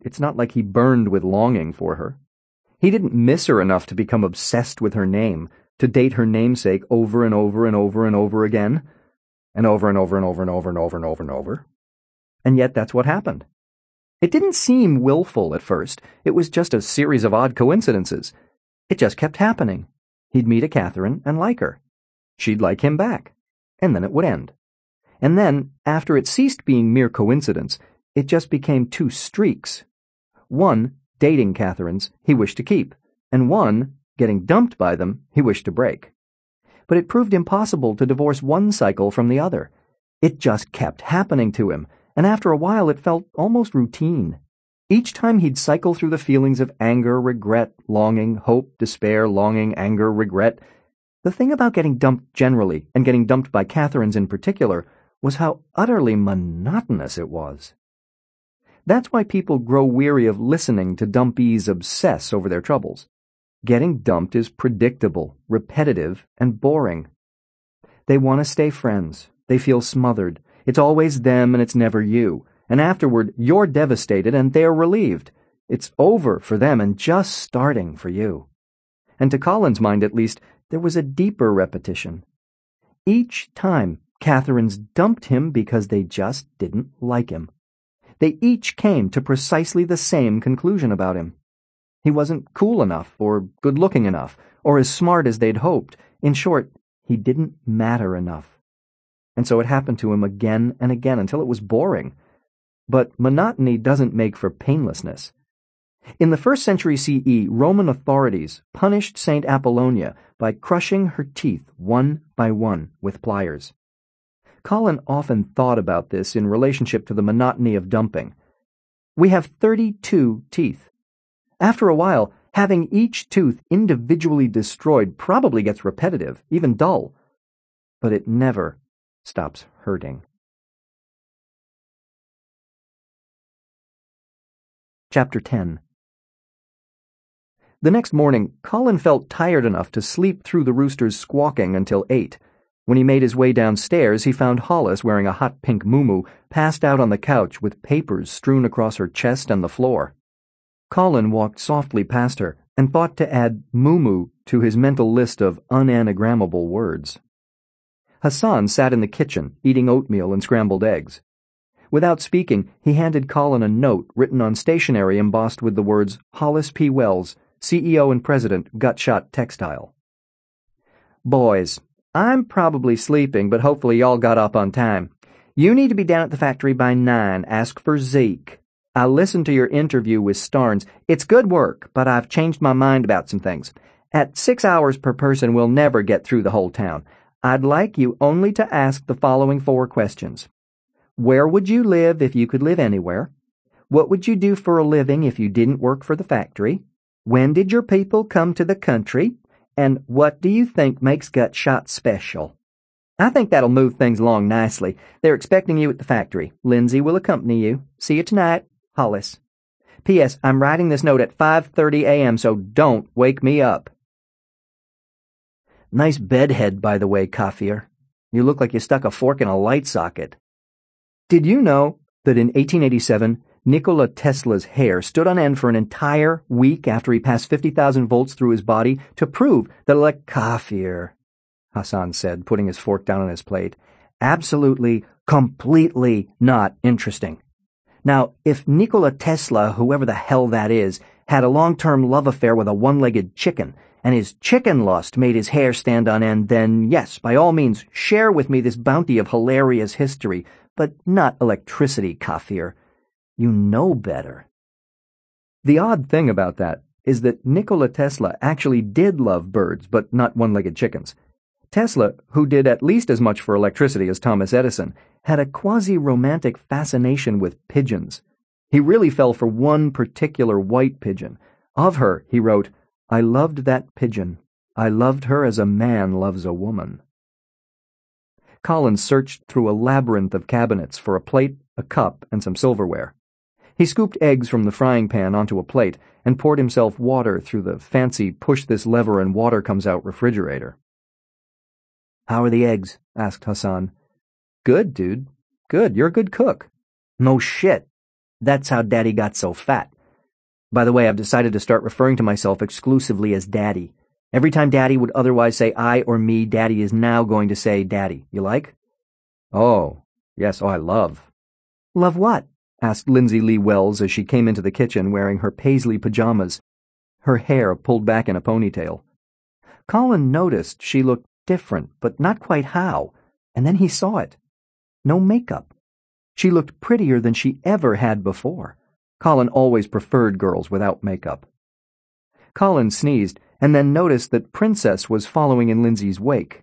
It's not like he burned with longing for her. He didn't miss her enough to become obsessed with her name, to date her namesake over and over and over and over again, and over and over and over and over and over and over and over. And yet that's what happened. It didn't seem willful at first. It was just a series of odd coincidences. It just kept happening. He'd meet a Catherine and like her. She'd like him back. And then it would end. And then, after it ceased being mere coincidence, it just became two streaks. One, dating Catherines, he wished to keep, and one, getting dumped by them, he wished to break. But it proved impossible to divorce one cycle from the other. It just kept happening to him, and after a while it felt almost routine. Each time he'd cycle through the feelings of anger, regret, longing, hope, despair, longing, anger, regret. The thing about getting dumped generally, and getting dumped by Catherines in particular, was how utterly monotonous it was. That's why people grow weary of listening to dumpees obsess over their troubles. Getting dumped is predictable, repetitive, and boring. They want to stay friends. They feel smothered. It's always them and it's never you. And afterward, you're devastated and they're relieved. It's over for them and just starting for you. And to Colin's mind, at least, there was a deeper repetition. Each time, Catherines dumped him because they just didn't like him. They each came to precisely the same conclusion about him. He wasn't cool enough, or good-looking enough, or as smart as they'd hoped. In short, he didn't matter enough. And so it happened to him again and again until it was boring. But monotony doesn't make for painlessness. In the 1st century CE, Roman authorities punished Saint Apollonia by crushing her teeth one by one with pliers. Colin often thought about this in relationship to the monotony of dumping. We have 32 teeth. After a while, having each tooth individually destroyed probably gets repetitive, even dull. But it never stops hurting. Chapter 10. The next morning, Colin felt tired enough to sleep through the roosters squawking until 8. When he made his way downstairs, he found Hollis wearing a hot pink muumuu, passed out on the couch with papers strewn across her chest and the floor. Colin walked softly past her and thought to add muumuu to his mental list of unanagrammable words. Hassan sat in the kitchen, eating oatmeal and scrambled eggs. Without speaking, he handed Colin a note written on stationery embossed with the words, Hollis P. Wells, CEO and President, Gutshot Textile. Boys, I'm probably sleeping, but hopefully y'all got up on time. You need to be down at the factory by 9. Ask for Zeke. I listened to your interview with Starnes. It's good work, but I've changed my mind about some things. At 6 hours per person, we'll never get through the whole town. I'd like you only to ask the following 4 questions. Where would you live if you could live anywhere? What would you do for a living if you didn't work for the factory? When did your people come to the country? And what do you think makes Gutshot special? I think that'll move things along nicely. They're expecting you at the factory. Lindsay will accompany you. See you tonight, Hollis. P.S. I'm writing this note at 5:30 a.m., so don't wake me up. Nice bedhead, by the way, Kafir. You look like you stuck a fork in a light socket. Did you know that in 1887, Nikola Tesla's hair stood on end for an entire week after he passed 50,000 volts through his body to prove that Kafir, Hassan said, putting his fork down on his plate. Absolutely, completely not interesting. Now, if Nikola Tesla, whoever the hell that is, had a long-term love affair with a one-legged chicken, and his chicken lust made his hair stand on end, then yes, by all means, share with me this bounty of hilarious history, but not electricity, Kafir. You know better. The odd thing about that is that Nikola Tesla actually did love birds, but not one-legged chickens. Tesla, who did at least as much for electricity as Thomas Edison, had a quasi-romantic fascination with pigeons. He really fell for one particular white pigeon. Of her, he wrote, I loved that pigeon. I loved her as a man loves a woman. Colin searched through a labyrinth of cabinets for a plate, a cup, and some silverware. He scooped eggs from the frying pan onto a plate and poured himself water through the fancy push-this-lever-and-water-comes-out refrigerator. How are the eggs? Asked Hassan. Good, dude. Good. You're a good cook. No shit. That's how Daddy got so fat. By the way, I've decided to start referring to myself exclusively as Daddy. Every time Daddy would otherwise say I or me, Daddy is now going to say Daddy. You like? Oh, yes, I love. Love what? Asked Lindsay Lee Wells as she came into the kitchen wearing her paisley pajamas, her hair pulled back in a ponytail. Colin noticed she looked different, but not quite how, and then he saw it. No makeup. She looked prettier than she ever had before. Colin always preferred girls without makeup. Colin sneezed, and then noticed that Princess was following in Lindsay's wake.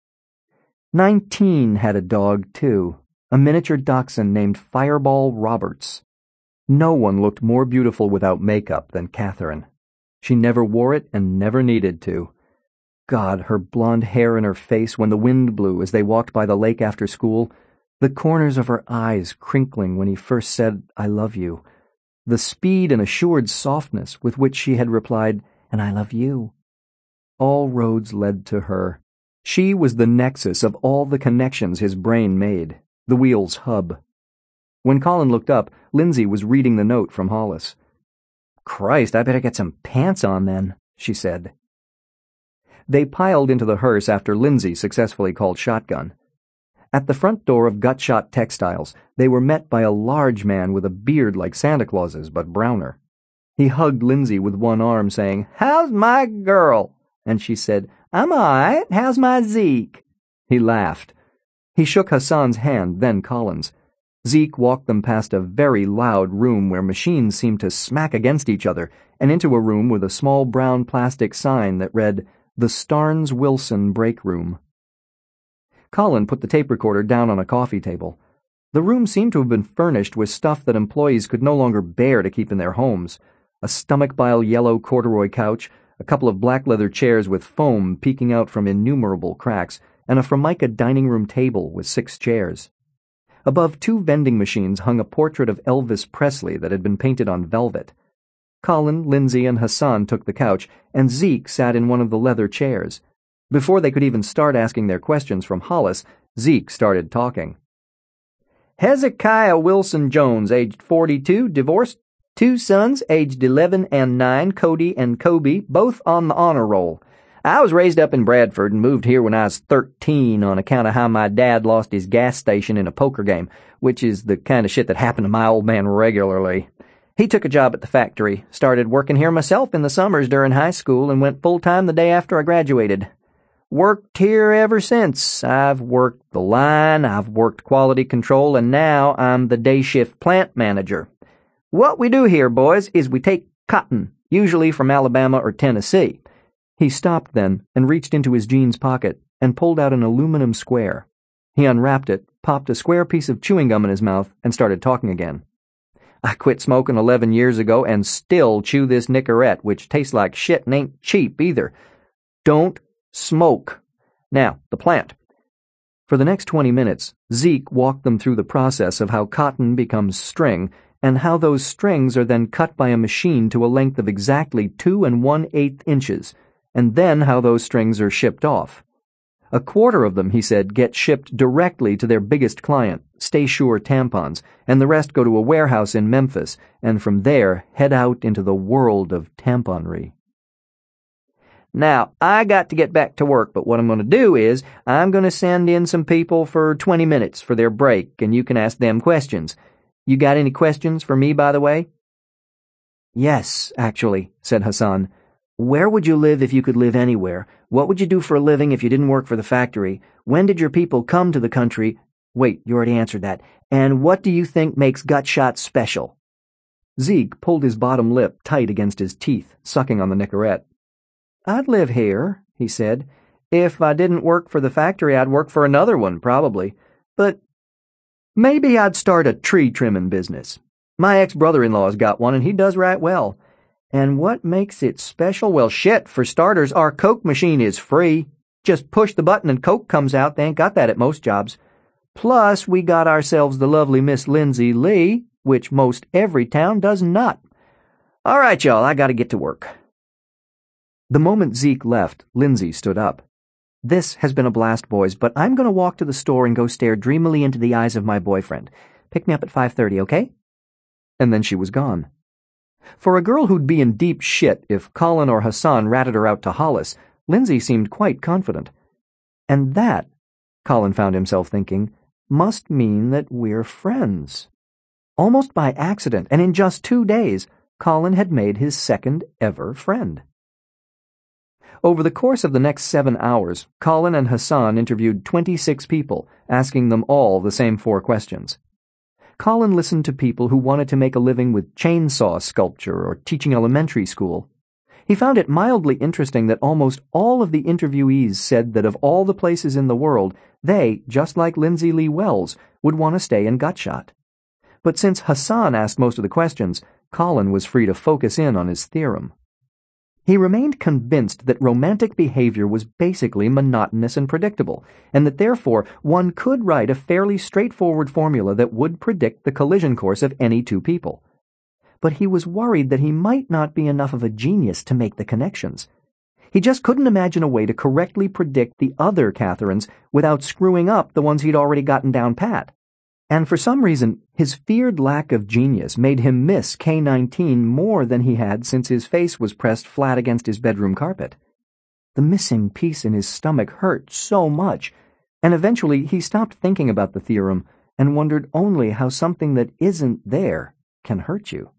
19 had a dog, too, a miniature dachshund named Fireball Roberts. No one looked more beautiful without makeup than Catherine. She never wore it and never needed to. God, her blonde hair in her face when the wind blew as they walked by the lake after school, the corners of her eyes crinkling when he first said, I love you, the speed and assured softness with which she had replied, and I love you. All roads led to her. She was the nexus of all the connections his brain made, the wheel's hub. When Colin looked up, Lindsay was reading the note from Hollis. Christ, I better get some pants on then, she said. They piled into the hearse after Lindsay successfully called shotgun. At the front door of Gutshot Textiles, they were met by a large man with a beard like Santa Claus's, but browner. He hugged Lindsay with one arm, saying, How's my girl? And she said, I'm all right. How's my Zeke? He laughed. He shook Hassan's hand, then Colin's. Zeke walked them past a very loud room where machines seemed to smack against each other, and into a room with a small brown plastic sign that read, The Starnes-Wilson Break Room. Colin put the tape recorder down on a coffee table. The room seemed to have been furnished with stuff that employees could no longer bear to keep in their homes. A stomach-bile yellow corduroy couch, a couple of black leather chairs with foam peeking out from innumerable cracks, and a Formica dining room table with 6 chairs. Above 2 vending machines hung a portrait of Elvis Presley that had been painted on velvet. Colin, Lindsay, and Hassan took the couch, and Zeke sat in one of the leather chairs. Before they could even start asking their questions from Hollis, Zeke started talking. Hezekiah Wilson Jones, aged 42, divorced. 2 sons, aged 11 and 9, Cody and Kobe, both on the honor roll. I was raised up in Bradford and moved here when I was 13 on account of how my dad lost his gas station in a poker game, which is the kind of shit that happened to my old man regularly. He took a job at the factory, started working here myself in the summers during high school, and went full-time the day after I graduated. Worked here ever since. I've worked the line, I've worked quality control, and now I'm the day shift plant manager. What we do here, boys, is we take cotton, usually from Alabama or Tennessee. He stopped then and reached into his jeans pocket and pulled out an aluminum square. He unwrapped it, popped a square piece of chewing gum in his mouth, and started talking again. I quit smoking 11 years ago and still chew this Nicorette, which tastes like shit and ain't cheap either. Don't smoke. Now, the plant. For the next 20 minutes, Zeke walked them through the process of how cotton becomes string and how those strings are then cut by a machine to a length of exactly 2 1/8 inches, and then how those strings are shipped off. A quarter of them, he said, get shipped directly to their biggest client, Stay Sure Tampons, and the rest go to a warehouse in Memphis, and from there head out into the world of tamponry. Now, I got to get back to work, but what I'm going to do is I'm going to send in some people for 20 minutes for their break, and you can ask them questions. You got any questions for me, by the way? Yes, actually, said Hassan. Where would you live if you could live anywhere? What would you do for a living if you didn't work for the factory? When did your people come to the country? Wait, you already answered that. And what do you think makes Gutshot special? Zeke pulled his bottom lip tight against his teeth, sucking on the Nicorette. I'd live here, he said. If I didn't work for the factory, I'd work for another one, probably. But maybe I'd start a tree trimming business. My ex-brother-in-law's got one, and he does right well. And what makes it special? Well, shit, for starters, our Coke machine is free. Just push the button and Coke comes out. They ain't got that at most jobs. Plus, we got ourselves the lovely Miss Lindsay Lee, which most every town does not. All right, y'all, I gotta get to work. The moment Zeke left, Lindsay stood up. This has been a blast, boys, but I'm going to walk to the store and go stare dreamily into the eyes of my boyfriend. Pick me up at 5:30, okay? And then she was gone. For a girl who'd be in deep shit if Colin or Hassan ratted her out to Hollis, Lindsay seemed quite confident. And that, Colin found himself thinking, must mean that we're friends. Almost by accident, and in just 2 days, Colin had made his second ever friend. Over the course of the next 7 hours, Colin and Hassan interviewed 26 people, asking them all the same 4 questions. Colin listened to people who wanted to make a living with chainsaw sculpture or teaching elementary school. He found it mildly interesting that almost all of the interviewees said that of all the places in the world, they, just like Lindsay Lee Wells, would want to stay in Gutshot. But since Hassan asked most of the questions, Colin was free to focus in on his theorem. He remained convinced that romantic behavior was basically monotonous and predictable, and that therefore one could write a fairly straightforward formula that would predict the collision course of any 2 people. But he was worried that he might not be enough of a genius to make the connections. He just couldn't imagine a way to correctly predict the other Catherines without screwing up the ones he'd already gotten down pat. And for some reason, his feared lack of genius made him miss K-19 more than he had since his face was pressed flat against his bedroom carpet. The missing piece in his stomach hurt so much, and eventually he stopped thinking about the theorem and wondered only how something that isn't there can hurt you.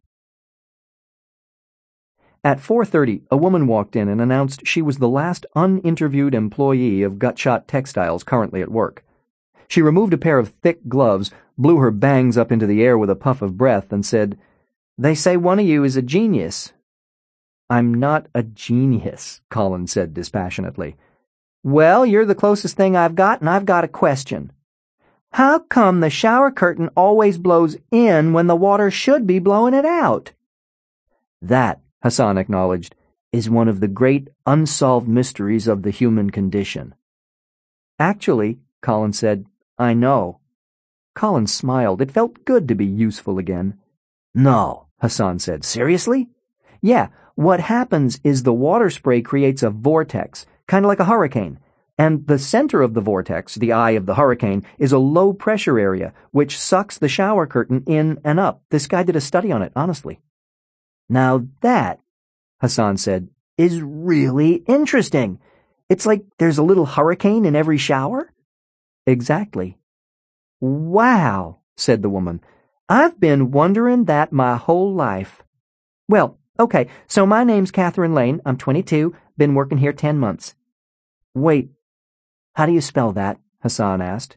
At 4:30, a woman walked in and announced she was the last uninterviewed employee of Gutshot Textiles currently at work. She removed a pair of thick gloves, blew her bangs up into the air with a puff of breath, and said, "They say one of you is a genius." "I'm not a genius," Colin said dispassionately. "Well, you're the closest thing I've got, and I've got a question. How come the shower curtain always blows in when the water should be blowing it out?" "That," Hassan acknowledged, "is one of the great unsolved mysteries of the human condition." "Actually," Colin said, "I know." Colin smiled. It felt good to be useful again. "No," Hassan said. "Seriously?" "Yeah, what happens is the water spray creates a vortex, kind of like a hurricane, and the center of the vortex, the eye of the hurricane, is a low-pressure area, which sucks the shower curtain in and up. This guy did a study on it, honestly." "Now that," Hassan said, "is really interesting. It's like there's a little hurricane in every shower?" "Exactly." "Wow," said the woman. "I've been wondering that my whole life. Well, okay, so my name's Catherine Lane. I'm 22, been working here 10 months. "Wait, how do you spell that?" Hassan asked.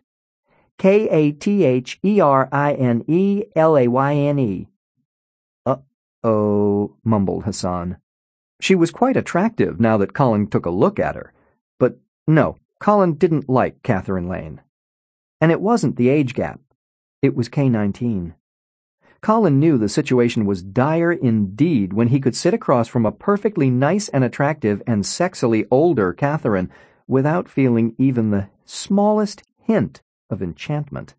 "Katherine-Layne. "Uh-oh," mumbled Hassan. She was quite attractive now that Colin took a look at her. But no, Colin didn't like Catherine Lane. And it wasn't the age gap. It was K-19. Colin knew the situation was dire indeed when he could sit across from a perfectly nice and attractive and sexily older Catherine without feeling even the smallest hint of enchantment.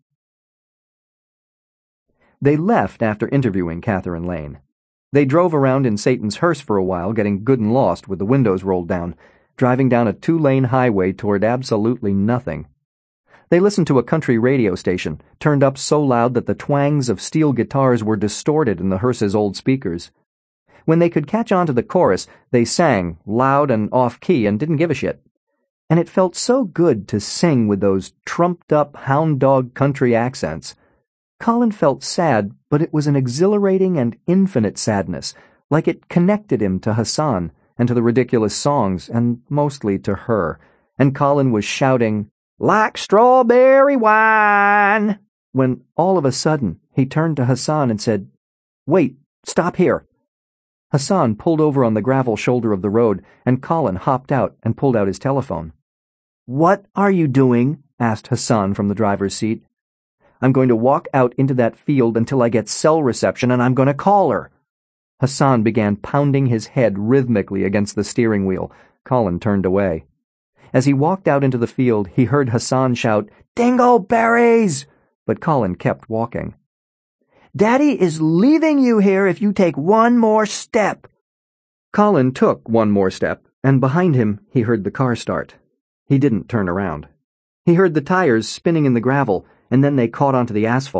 They left after interviewing Catherine Lane. They drove around in Satan's hearse for a while, getting good and lost with the windows rolled down, driving down a 2-lane highway toward absolutely nothing. They listened to a country radio station, turned up so loud that the twangs of steel guitars were distorted in the hearse's old speakers. When they could catch on to the chorus, they sang, loud and off-key, and didn't give a shit. And it felt so good to sing with those trumped-up hound dog country accents. Colin felt sad, but it was an exhilarating and infinite sadness, like it connected him to Hassan, and to the ridiculous songs, and mostly to her. And Colin was shouting, "Like strawberry wine," when all of a sudden he turned to Hassan and said, "Wait, stop here." Hassan pulled over on the gravel shoulder of the road, and Colin hopped out and pulled out his telephone. "What are you doing?" asked Hassan from the driver's seat. "I'm going to walk out into that field until I get cell reception, and I'm going to call her." Hassan began pounding his head rhythmically against the steering wheel. Colin turned away. As he walked out into the field, he heard Hassan shout, "Dingleberries!" But Colin kept walking. "Daddy is leaving you here if you take one more step." Colin took one more step, and behind him he heard the car start. He didn't turn around. He heard the tires spinning in the gravel, and then they caught onto the asphalt,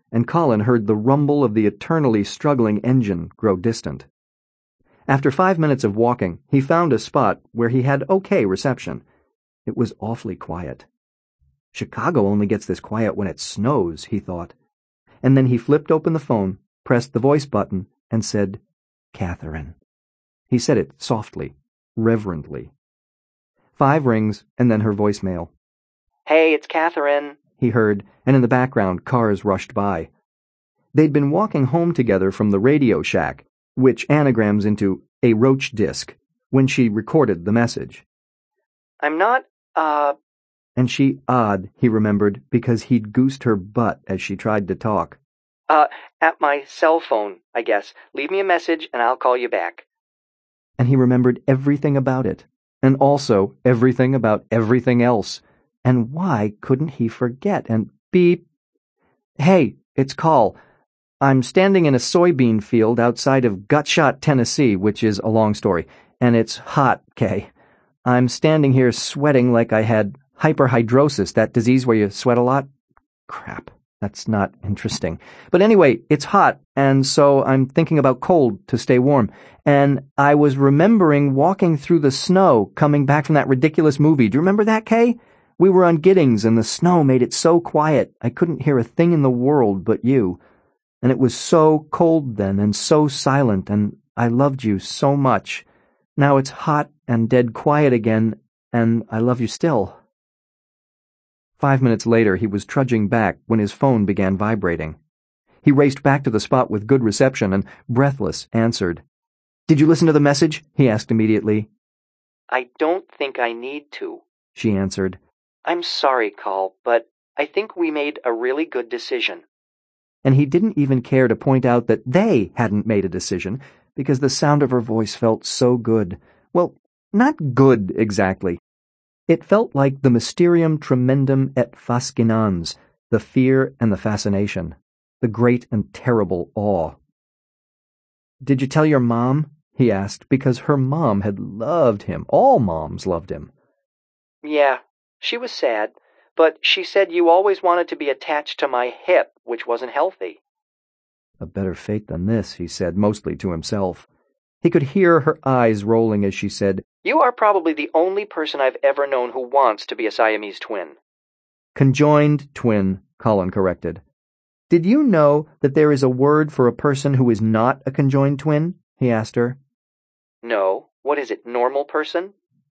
and Colin heard the rumble of the eternally struggling engine grow distant. After 5 minutes of walking, he found a spot where he had okay reception. It was awfully quiet. Chicago only gets this quiet when it snows, he thought. And then he flipped open the phone, pressed the voice button, and said, "Catherine." He said it softly, reverently. 5 rings, and then her voicemail. "Hey, it's Catherine," he heard, and in the background cars rushed by. They'd been walking home together from the Radio Shack, which anagrams into a roach disc, when she recorded the message. "I'm not, And she he remembered, because he'd goosed her butt as she tried to talk. At my cell phone, I guess. Leave me a message and I'll call you back." And he remembered everything about it, and also everything about everything else. And why couldn't he forget? And beep. "Hey, it's Call. I'm standing in a soybean field outside of Gutshot, Tennessee, which is a long story, and it's hot, Kay. I'm standing here sweating like I had hyperhidrosis, that disease where you sweat a lot. Crap, that's not interesting. But anyway, it's hot, and so I'm thinking about cold to stay warm. And I was remembering walking through the snow coming back from that ridiculous movie. Do you remember that, Kay? We were on Giddings, and the snow made it so quiet I couldn't hear a thing in the world but you. And it was so cold then, and so silent, and I loved you so much. Now it's hot and dead quiet again, and I love you still." 5 minutes later, he was trudging back when his phone began vibrating. He raced back to the spot with good reception and, breathless, answered. "Did you listen to the message?" he asked immediately. "I don't think I need to," she answered. "I'm sorry, Call, but I think we made a really good decision." And he didn't even care to point out that they hadn't made a decision, because the sound of her voice felt so good. Well, not good exactly. It felt like the mysterium tremendum et fascinans, the fear and the fascination, the great and terrible awe. "Did you tell your mom?" he asked, because her mom had loved him. All moms loved him. "Yeah, she was sad, but she said you always wanted to be attached to my hip, which wasn't healthy." A better fate than this, he said, mostly to himself. He could hear her eyes rolling as she said, "You are probably the only person I've ever known who wants to be a Siamese twin." "Conjoined twin," Colin corrected. "Did you know that there is a word for a person who is not a conjoined twin?" he asked her. "No. What is it, normal person?"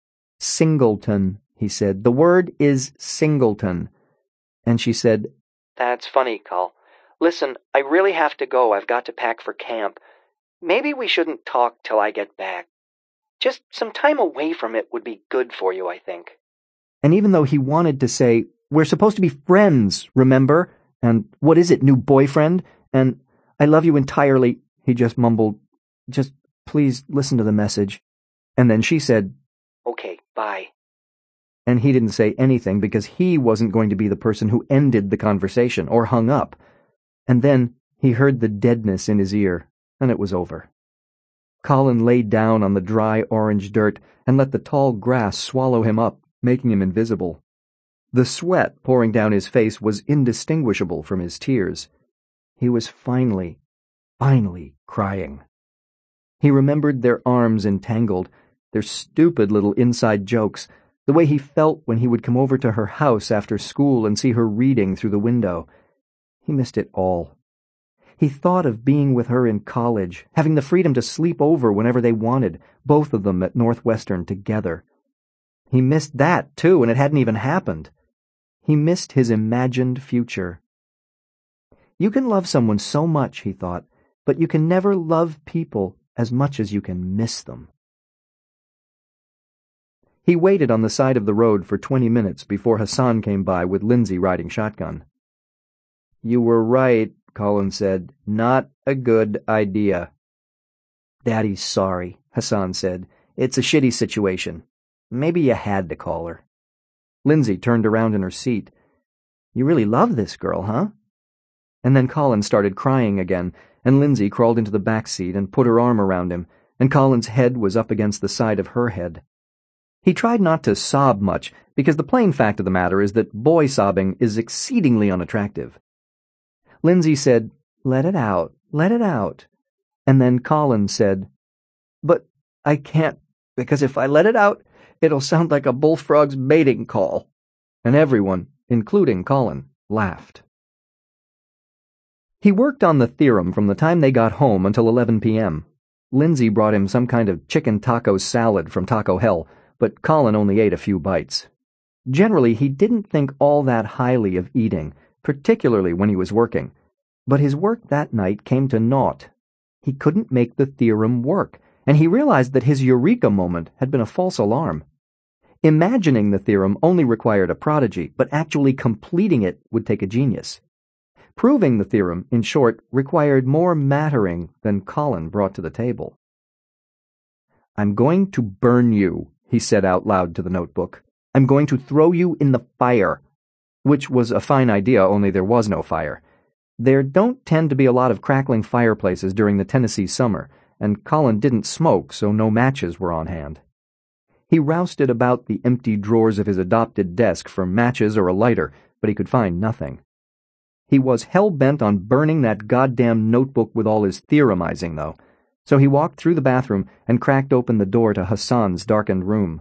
"Singleton," he said. "The word is singleton." And she said, "That's funny, Col. Listen, I really have to go. I've got to pack for camp. Maybe we shouldn't talk till I get back. Just some time away from it would be good for you, I think." And even though he wanted to say, "We're supposed to be friends, remember? And what is it, new boyfriend? And I love you entirely," he just mumbled, "Just please listen to the message." And then she said, "Okay, bye." And he didn't say anything because he wasn't going to be the person who ended the conversation or hung up. And then he heard the deadness in his ear, and it was over. Colin lay down on the dry orange dirt and let the tall grass swallow him up, making him invisible. The sweat pouring down his face was indistinguishable from his tears. He was finally crying. He remembered their arms entangled, their stupid little inside jokes, the way he felt when he would come over to her house after school and see her reading through the window. He missed it all. He thought of being with her in college, having the freedom to sleep over whenever they wanted, both of them at Northwestern together. He missed that, too, and it hadn't even happened. He missed his imagined future. You can love someone so much, he thought, but you can never love people as much as you can miss them. He waited on the side of the road for 20 minutes before Hassan came by with Lindsay riding shotgun. "You were right," Colin said. "Not a good idea." "Daddy's sorry," Hassan said. "It's a shitty situation. Maybe you had to call her." Lindsay turned around in her seat. "You really love this girl, huh?" And then Colin started crying again, and Lindsay crawled into the back seat and put her arm around him, and Colin's head was up against the side of her head. He tried not to sob much, because the plain fact of the matter is that boy sobbing is exceedingly unattractive. Lindsay said, "Let it out, let it out." And then Colin said, "But I can't, because if I let it out, it'll sound like a bullfrog's mating call." And everyone, including Colin, laughed. He worked on the theorem from the time they got home until 11 p.m. Lindsay brought him some kind of chicken taco salad from Taco Hell, but Colin only ate a few bites. Generally, he didn't think all that highly of eating, particularly when he was working. But his work that night came to naught. He couldn't make the theorem work, and he realized that his eureka moment had been a false alarm. Imagining the theorem only required a prodigy, but actually completing it would take a genius. Proving the theorem, in short, required more mattering than Colin brought to the table. "I'm going to burn you," he said out loud to the notebook. "I'm going to throw you in the fire." Which was a fine idea, only there was no fire. There don't tend to be a lot of crackling fireplaces during the Tennessee summer, and Colin didn't smoke, so no matches were on hand. He rousted about the empty drawers of his adopted desk for matches or a lighter, but he could find nothing. He was hell-bent on burning that goddamn notebook with all his theoremizing, though, so he walked through the bathroom and cracked open the door to Hassan's darkened room.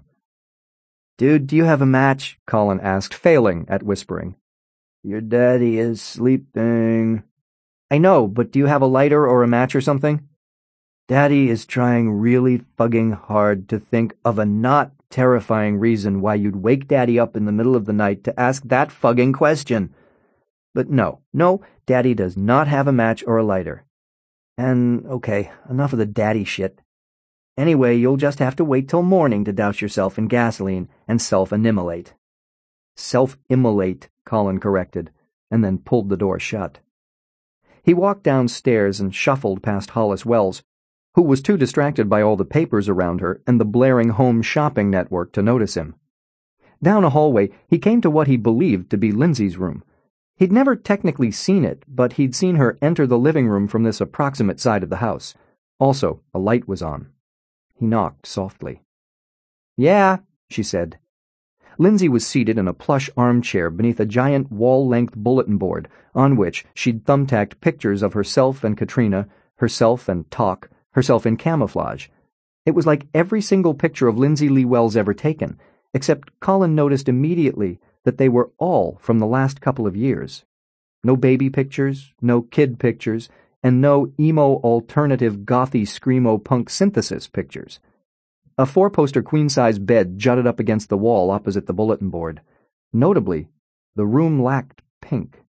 "Dude, do you have a match?" Colin asked, failing at whispering. "Your daddy is sleeping." "I know, but do you have a lighter or a match or something?" "Daddy is trying really fucking hard to think of a not terrifying reason why you'd wake Daddy up in the middle of the night to ask that fucking question. But no, Daddy does not have a match or a lighter. And, okay, enough of the daddy shit. Anyway, you'll just have to wait till morning to douse yourself in gasoline and self-immolate." "Self-immolate," Colin corrected, and then pulled the door shut. He walked downstairs and shuffled past Hollis Wells, who was too distracted by all the papers around her and the blaring home shopping network to notice him. Down a hallway, he came to what he believed to be Lindsay's room. He'd never technically seen it, but he'd seen her enter the living room from this approximate side of the house. Also, a light was on. He knocked softly. "Yeah," she said. Lindsay was seated in a plush armchair beneath a giant wall-length bulletin board on which she'd thumbtacked pictures of herself and Katrina, herself and Talk, herself in camouflage. It was like every single picture of Lindsay Lee Wells ever taken, except Colin noticed immediately that they were all from the last couple of years. No baby pictures, no kid pictures, and no emo alternative gothy screamo punk synthesis pictures. A 4-poster queen-size bed jutted up against the wall opposite the bulletin board. Notably, the room lacked pink.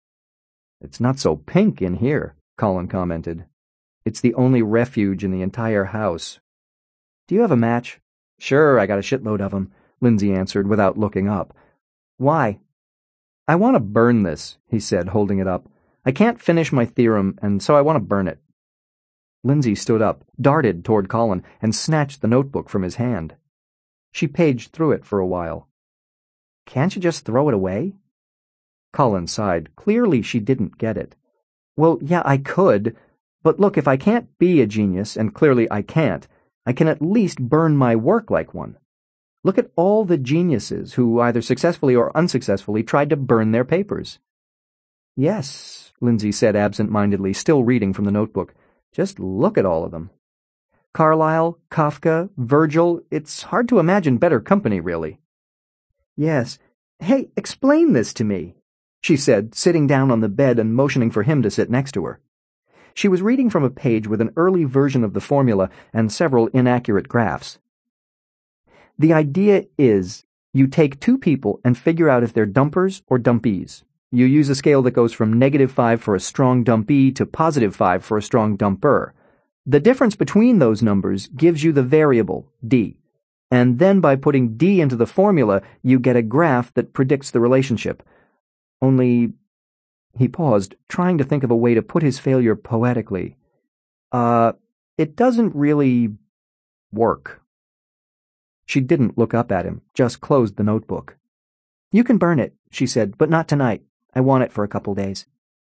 "It's not so pink in here," Colin commented. "It's the only refuge in the entire house." "Do you have a match?" "Sure, I got a shitload of them," Lindsay answered without looking up. "Why?" "I want to burn this," he said, holding it up. "I can't finish my theorem, and so I want to burn it." Lindsay stood up, darted toward Colin, and snatched the notebook from his hand. She paged through it for a while. "Can't you just throw it away?" Colin sighed. Clearly she didn't get it. "Well, yeah, I could, but look, if I can't be a genius, and clearly I can't, I can at least burn my work like one. Look at all the geniuses who, either successfully or unsuccessfully, tried to burn their papers." "Yes," Lindsay said absent-mindedly, still reading from the notebook. "Just look at all of them. Carlyle, Kafka, Virgil, it's hard to imagine better company, really." "Yes. Hey, explain this to me," she said, sitting down on the bed and motioning for him to sit next to her. She was reading from a page with an early version of the formula and several inaccurate graphs. "The idea is, you take two people and figure out if they're dumpers or dumpees. You use a scale that goes from -5 for a strong dumpee to +5 for a strong dumper. The difference between those numbers gives you the variable, D. And then by putting D into the formula, you get a graph that predicts the relationship. Only..." He paused, trying to think of a way to put his failure poetically. It doesn't really work." She didn't look up at him, just closed the notebook. "You can burn it," she said, "but not tonight. I want it for a couple days."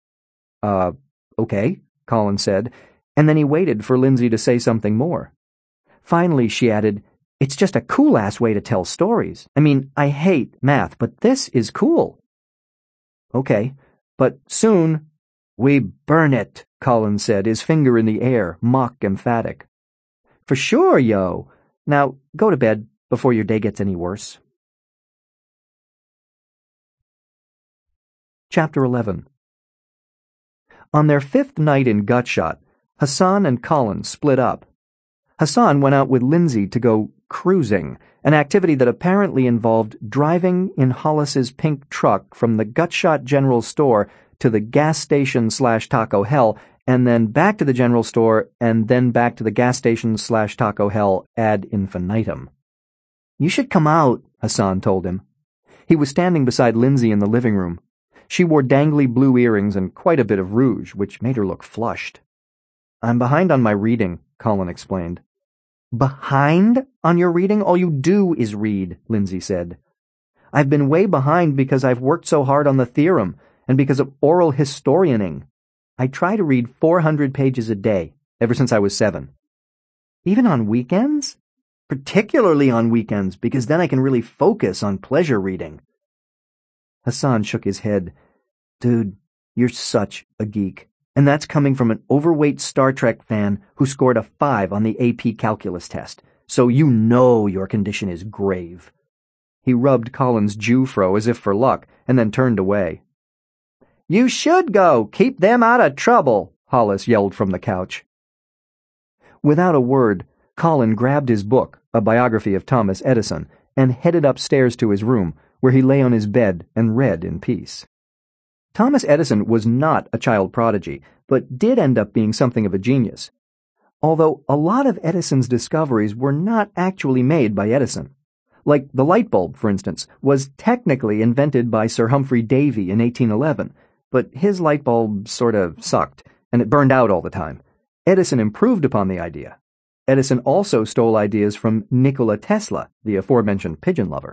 Okay, Colin said, and then he waited for Lindsay to say something more. Finally, she added, "It's just a cool-ass way to tell stories. I mean, I hate math, but this is cool." "Okay, but soon..." We burn it, Colin said, his finger in the air, mock emphatic. For sure, yo. Now, go to bed before your day gets any worse. Chapter 11. On their 5th night in Gutshot, Hassan and Colin split up. Hassan went out with Lindsay to go cruising, an activity that apparently involved driving in Hollis's pink truck from the Gutshot General Store to the gas station/Taco Hell, and then back to the general store, and then back to the gas station/Taco Hell ad infinitum. You should come out, Hassan told him. He was standing beside Lindsay in the living room. She wore dangly blue earrings and quite a bit of rouge, which made her look flushed. I'm behind on my reading, Colin explained. Behind on your reading? All you do is read, Lindsay said. I've been way behind because I've worked so hard on the theorem, and because of oral historianing. I try to read 400 pages a day, ever since I was 7. Even on weekends? Particularly on weekends, because then I can really focus on pleasure reading. Hassan shook his head. Dude, you're such a geek. And that's coming from an overweight Star Trek fan who scored a 5 on the AP Calculus test, so you know your condition is grave. He rubbed Colin's Jew-fro as if for luck, and then turned away. You should go! Keep them out of trouble! Hollis yelled from the couch. Without a word, Colin grabbed his book, a biography of Thomas Edison, and headed upstairs to his room, where he lay on his bed and read in peace. Thomas Edison was not a child prodigy, but did end up being something of a genius. Although a lot of Edison's discoveries were not actually made by Edison. Like the light bulb, for instance, was technically invented by Sir Humphrey Davy in 1811, but his light bulb sort of sucked, and it burned out all the time. Edison improved upon the idea. Edison also stole ideas from Nikola Tesla, the aforementioned pigeon lover.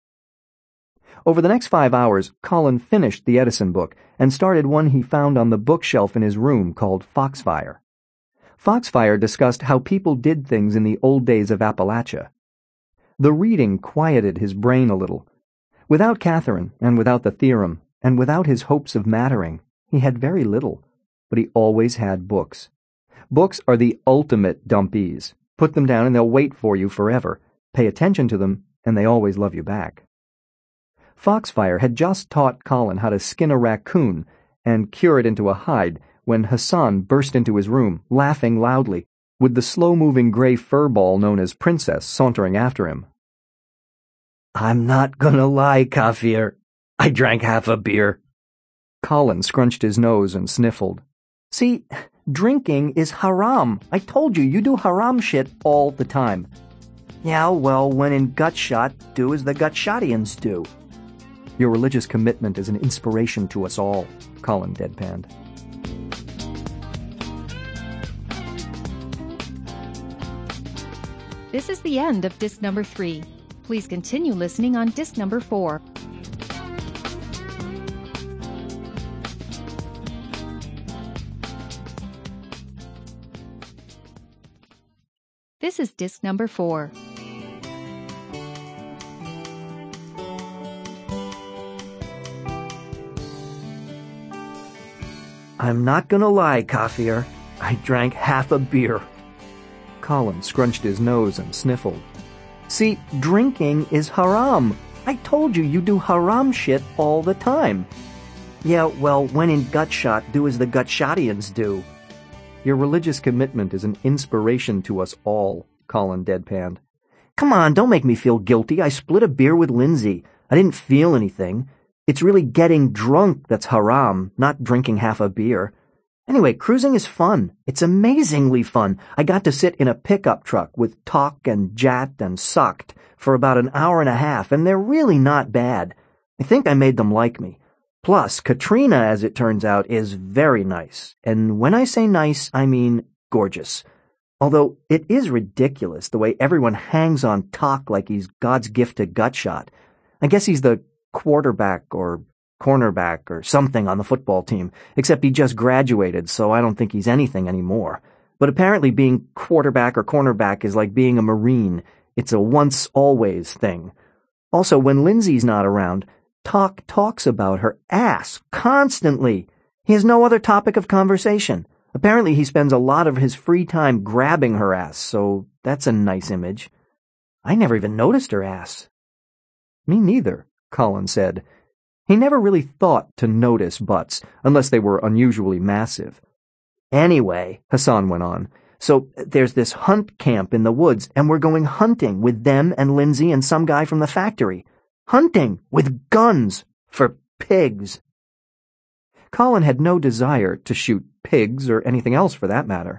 Over the next 5 hours, Colin finished the Edison book and started one he found on the bookshelf in his room called Foxfire. Foxfire discussed how people did things in the old days of Appalachia. The reading quieted his brain a little. Without Catherine, and without the theorem, and without his hopes of mattering, he had very little, but he always had books. Books are the ultimate dumpies. Put them down and they'll wait for you forever. Pay attention to them, and they always love you back. Foxfire had just taught Colin how to skin a raccoon and cure it into a hide when Hassan burst into his room, laughing loudly, with the slow-moving gray fur ball known as Princess sauntering after him. I'm not gonna lie, Kafir. I drank half a beer. Colin scrunched his nose and sniffled. See, drinking is haram. I told you, you do haram shit all the time. Yeah, well, when in Gutshot, do as the Gutshotians do. Your religious commitment is an inspiration to us all, Colin deadpanned. This is the end of disc number 3. Please continue listening on disc number 4. This is disc number 4. I'm not gonna lie, Kafir. I drank half a beer. Colin scrunched his nose and sniffled. See, drinking is haram. I told you, you do haram shit all the time. Yeah, well, when in Gutshot, do as the Gutshotians do. Your religious commitment is an inspiration to us all, Colin deadpanned. Come on, don't make me feel guilty. I split a beer with Lindsay. I didn't feel anything. It's really getting drunk that's haram, not drinking half a beer. Anyway, cruising is fun. It's amazingly fun. I got to sit in a pickup truck with Talk and Jat and Sucked for about an hour and a half, and they're really not bad. I think I made them like me. Plus, Katrina, as it turns out, is very nice. And when I say nice, I mean gorgeous. Although it is ridiculous the way everyone hangs on Talk like he's God's gift to Gutshot. I guess he's the quarterback or cornerback or something on the football team, except he just graduated, so I don't think he's anything anymore. But apparently being quarterback or cornerback is like being a Marine. It's a once-always thing. Also, when Lindsay's not around, Talk talks about her ass constantly. He has no other topic of conversation. Apparently he spends a lot of his free time grabbing her ass, so that's a nice image. I never even noticed her ass. Me neither, Colin said. He never really thought to notice butts, unless they were unusually massive. Anyway, Hassan went on, so there's this hunt camp in the woods, and we're going hunting with them and Lindsay and some guy from the factory. Hunting with guns for pigs. Colin had no desire to shoot pigs or anything else for that matter.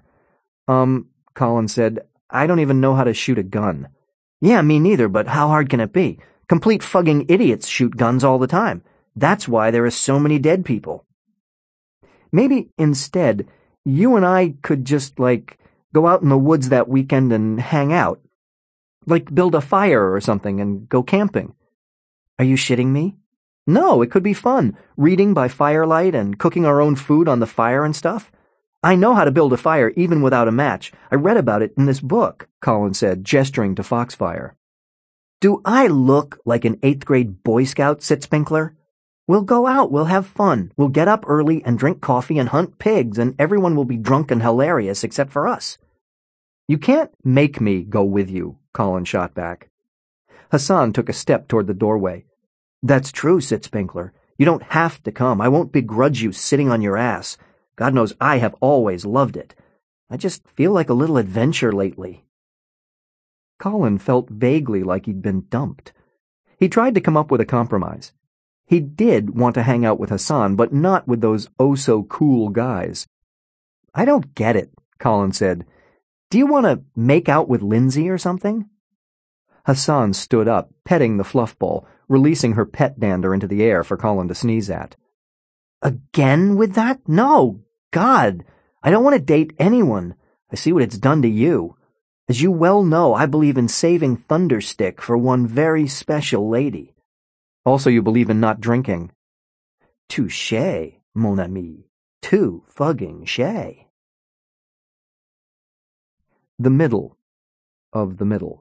Colin said, I don't even know how to shoot a gun. Yeah, me neither, but how hard can it be? Complete fucking idiots shoot guns all the time. That's why there are so many dead people. Maybe instead, you and I could just, go out in the woods that weekend and hang out. Build a fire or something and go camping. Are you shitting me? No, it could be fun, reading by firelight and cooking our own food on the fire and stuff. I know how to build a fire even without a match. I read about it in this book, Colin said, gesturing to Foxfire. Do I look like an 8th grade Boy Scout, Sitzpinkler? We'll go out, we'll have fun, we'll get up early and drink coffee and hunt pigs, and everyone will be drunk and hilarious except for us. You can't make me go with you, Colin shot back. Hassan took a step toward the doorway. That's true, Sitzpinkler. You don't have to come. I won't begrudge you sitting on your ass. God knows I have always loved it. I just feel like a little adventure lately. Colin felt vaguely like he'd been dumped. He tried to come up with a compromise. He did want to hang out with Hassan, but not with those oh-so-cool guys. I don't get it, Colin said. Do you want to make out with Lindsay or something? Hassan stood up, petting the fluff ball, releasing her pet dander into the air for Colin to sneeze at. Again with that? No, God, I don't want to date anyone. I see what it's done to you. As you well know, I believe in saving Thunderstick for one very special lady. Also, you believe in not drinking. Touché, mon ami. Too fucking shay. The middle of the middle.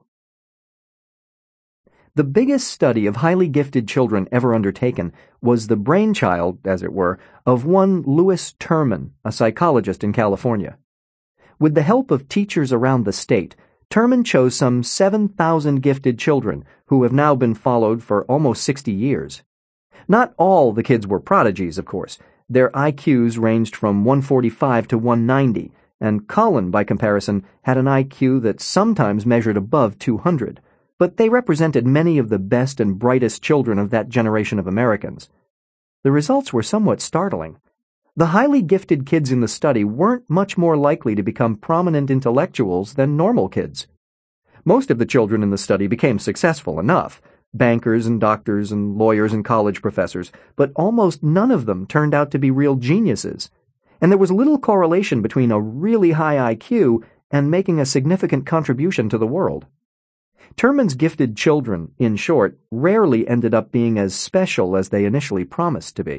The biggest study of highly gifted children ever undertaken was the brainchild, as it were, of one Louis Terman, a psychologist in California. With the help of teachers around the state, Terman chose some 7,000 gifted children who have now been followed for almost 60 years. Not all the kids were prodigies, of course. Their IQs ranged from 145 to 190, and Colin, by comparison, had an IQ that sometimes measured above 200. But they represented many of the best and brightest children of that generation of Americans. The results were somewhat startling. The highly gifted kids in the study weren't much more likely to become prominent intellectuals than normal kids. Most of the children in the study became successful enough, bankers and doctors and lawyers and college professors, but almost none of them turned out to be real geniuses. And there was little correlation between a really high IQ and making a significant contribution to the world. Terman's gifted children, in short, rarely ended up being as special as they initially promised to be.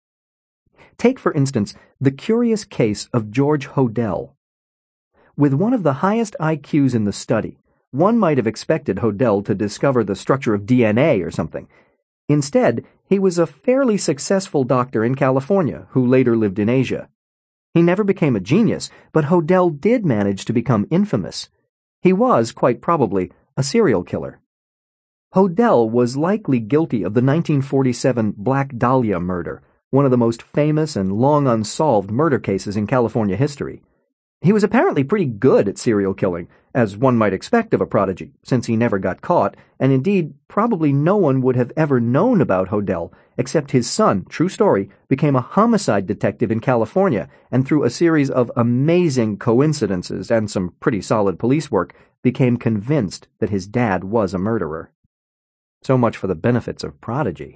Take, for instance, the curious case of George Hodel. With one of the highest IQs in the study, one might have expected Hodel to discover the structure of DNA or something. Instead, he was a fairly successful doctor in California who later lived in Asia. He never became a genius, but Hodel did manage to become infamous. He was, quite probably, a serial killer. Hodel was likely guilty of the 1947 Black Dahlia murder, one of the most famous and long unsolved murder cases in California history. He was apparently pretty good at serial killing, as one might expect of a prodigy, since he never got caught, and indeed probably no one would have ever known about Hodel, except his son, true story, became a homicide detective in California, and through a series of amazing coincidences and some pretty solid police work, became convinced that his dad was a murderer. So much for the benefits of prodigy.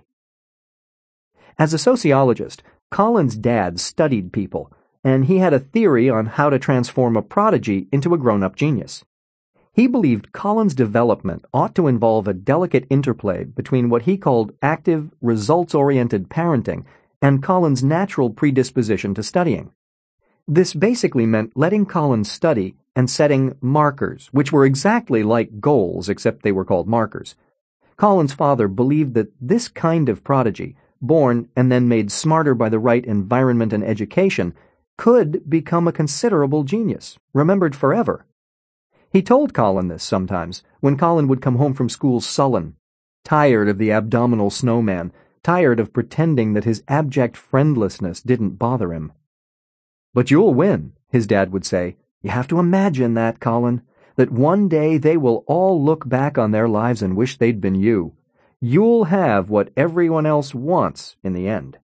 As a sociologist, Colin's dad studied people, and he had a theory on how to transform a prodigy into a grown-up genius. He believed Colin's development ought to involve a delicate interplay between what he called active, results-oriented parenting and Colin's natural predisposition to studying. This basically meant letting Colin study and setting markers, which were exactly like goals except they were called markers. Colin's father believed that this kind of prodigy, born and then made smarter by the right environment and education, could become a considerable genius, remembered forever. He told Colin this sometimes, when Colin would come home from school sullen, tired of the abdominal snowman, tired of pretending that his abject friendlessness didn't bother him. "But you'll win," his dad would say. "You have to imagine that, Colin, that one day they will all look back on their lives and wish they'd been you. You'll have what everyone else wants in the end."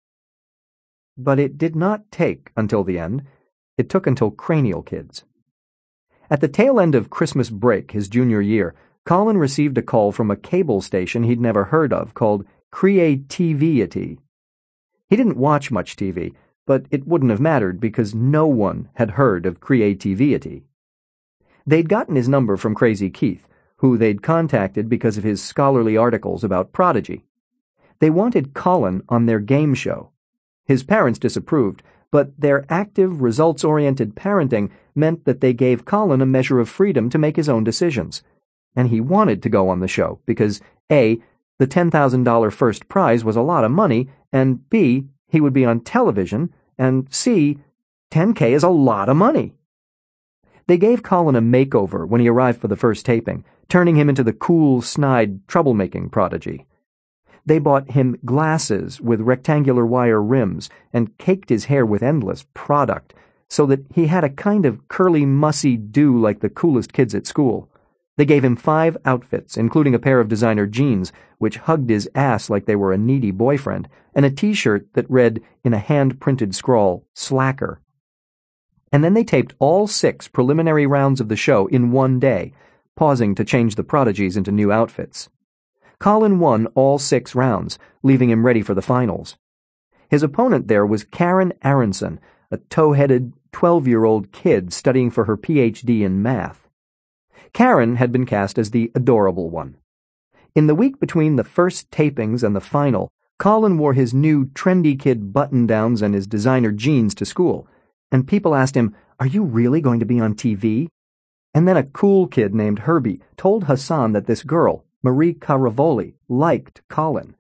But it did not take until the end. It took until Cranial Kids. At the tail end of Christmas break his junior year, Colin received a call from a cable station he'd never heard of called Creativity. He didn't watch much TV, but it wouldn't have mattered because no one had heard of Creativity. They'd gotten his number from Crazy Keith, who they'd contacted because of his scholarly articles about Prodigy. They wanted Colin on their game show. His parents disapproved, but their active, results-oriented parenting meant that they gave Colin a measure of freedom to make his own decisions. And he wanted to go on the show because, A, the $10,000 first prize was a lot of money, and B, he would be on television, and C, $10K is a lot of money. They gave Colin a makeover when he arrived for the first taping, turning him into the cool, snide, troublemaking prodigy. They bought him glasses with rectangular wire rims and caked his hair with endless product so that he had a kind of curly, mussy do like the coolest kids at school. They gave him 5 outfits, including a pair of designer jeans, which hugged his ass like they were a needy boyfriend, and a t-shirt that read, in a hand-printed scrawl, Slacker. And then they taped all 6 preliminary rounds of the show in one day, pausing to change the prodigies into new outfits. Colin won all 6 rounds, leaving him ready for the finals. His opponent there was Karen Aronson, a tow-headed 12-year-old kid studying for her Ph.D. in math. Karen had been cast as the adorable one. In the week between the first tapings and the final, Colin wore his new trendy kid button-downs and his designer jeans to school, and people asked him, "Are you really going to be on TV?" And then a cool kid named Herbie told Hassan that this girl, Marie Caravoli, liked Colin.